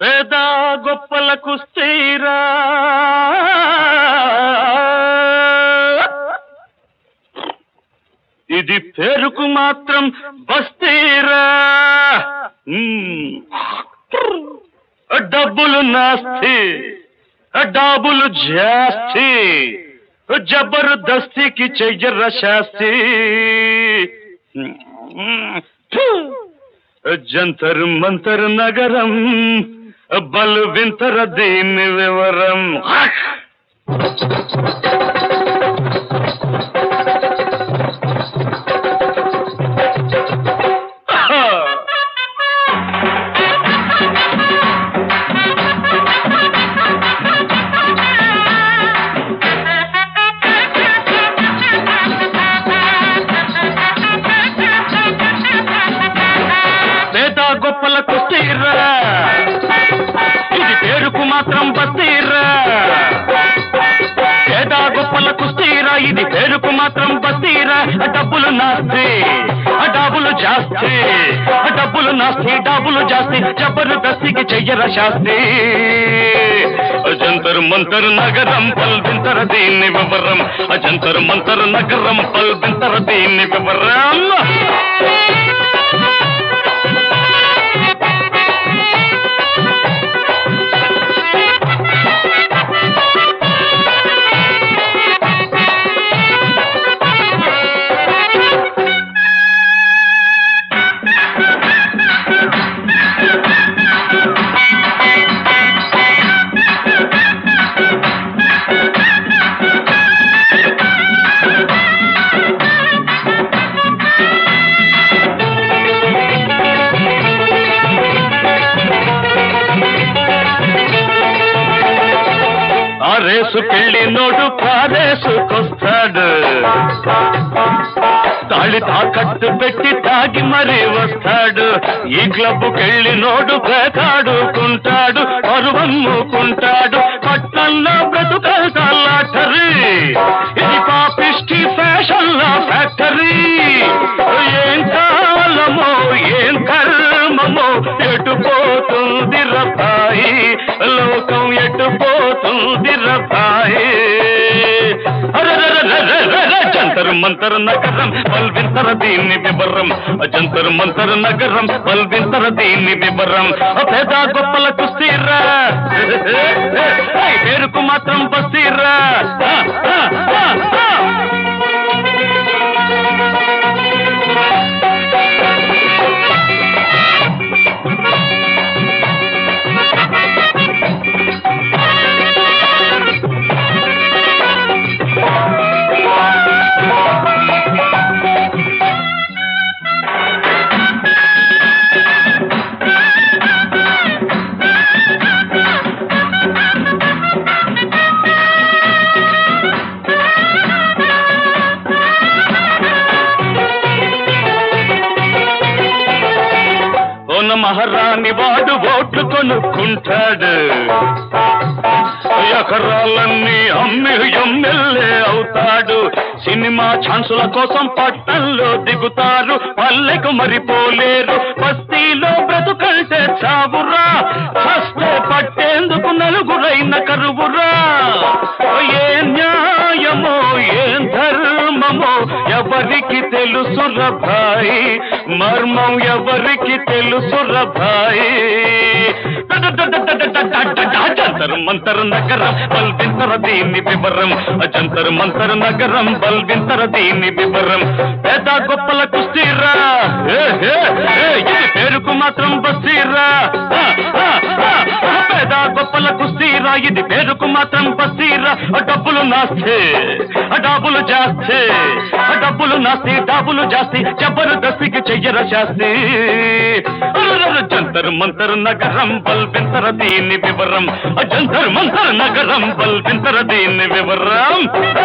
పేద గొప్పలకు స్థిరా ఇది పేరుకు మాత్రం బస్తీరా డబ్బులు నాస్తి డాబులు జాస్తి జబర్దస్తికి చెయ్యర్ర శాస్తి జంతర్ మంతర్ నగరం బలు వింతర దీని వివరం గొప్పలకు స్థిరా ఇది పేరుకు మాత్రం బస్తీరా పేద గొప్పలకు స్థిరా ఇది పేరుకు మాత్రం బస్తీరా డబ్బులు నాస్తి డాబులు జాస్తి డబ్బులు నాస్తి డాబులు జాస్తి జబర్దస్తికి చెయ్యర శాస్తి జంతర్ మంతర్ నగరం పల్వింతర దీన్ని వివరం జంతర్ మంతర్ నగరం పల్వింతర దీన్ని వివరం రేసుకెళ్ళినోడు కారేసుకొస్తాడు తాళి తాకట్టు పెట్టి తాగి మరీ వస్తాడు ఈ క్లబ్కెళ్ళినోడు పేకాడుకుంటాడు పరువమ్ముకుంటాడు పట్టణంలో బ్రతుకల్లాటరీ ఇది పాపిష్టి ఫ్యాషన్ల ఫ్యాక్టరీ ఏం కాలమో ఏం కర్మమో ఎటుపోతుంది రపాయి లోకం ఎటుపోతుంది రపాయి జంతర్ మంతర్ నగరం పల్వింతర దీన్ని వివరం జంతర్ మంతర్ నగరం పల్వింతర దీన్ని వివరం పేద గొప్పలకు స్థిరా పేరుకు మాత్రం బస్తీరా మహారాణి వాడు ఓట్లు కొనుక్కుంటాడు ఎకరాలన్నీ అమ్మి ఎమ్మెల్యే అవుతాడు సినిమా ఛాన్సుల కోసం పట్టణంలో దిగుతారు పల్లెకు మరిపోలేరు బస్తీలో బ్రతుకంటే చావురా హస్తే పట్టేందుకు నలుగురైన కరువురా ఏ న్యాయమో ఏం ధర్మమో ఎవరికి తెలుసు రభాయి మర్మం ఎవరికి తెలుసు రభాయి జంతర్ మంతర్ నగరం బల్వింతర దీన్ని వివరం జంతర్ మంతర్ నగరం బల్వింతర దీన్ని వివరం పేద గొప్పలకు స్థిరా ఇది పేరుకు మాత్రం బస్తీరా పేద గొప్పలకు స్థిరా ఇది పేరుకు మాత్రం బస్తీరా డబ్బులు నాస్తి డాబులు జాస్తి డబ్బులు నాస్తి డాబులు జాస్తి జబర్దస్తికి చెయ్యర శాస్తి జంతర్ మంతర్ నగరం బల్వింతర దీన్ని వివరం జంతర్ మంతర్ నగరం బల్వింతర దీన్ని వివరం